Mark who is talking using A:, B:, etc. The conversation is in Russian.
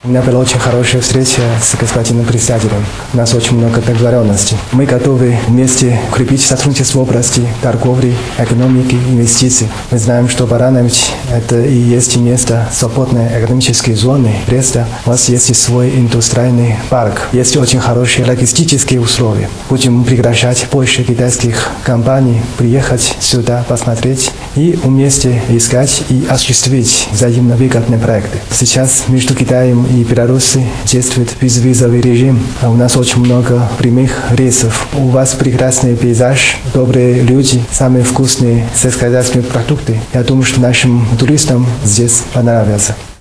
A: У меня была очень хорошая встреча с господином председателем. У нас очень много договоренностей. Мы готовы вместе укрепить сотрудничество в области торговли, экономики, инвестиций. Мы знаем, что Баранович – это и есть место свободной экономической зоны Бреста. У вас есть и свой индустриальный парк. Есть очень хорошие логистические условия. Будем приглашать больше китайских компаний приехать сюда, посмотреть и вместе искать и осуществить взаимно выгодные проекты. Сейчас между Китаем и Беларуси действует безвизовый режим. У нас очень много прямых рейсов. У вас прекрасный пейзаж, добрые люди, самые вкусные сельскохозяйственные продукты. Я думаю, что нашим туристам здесь понравится.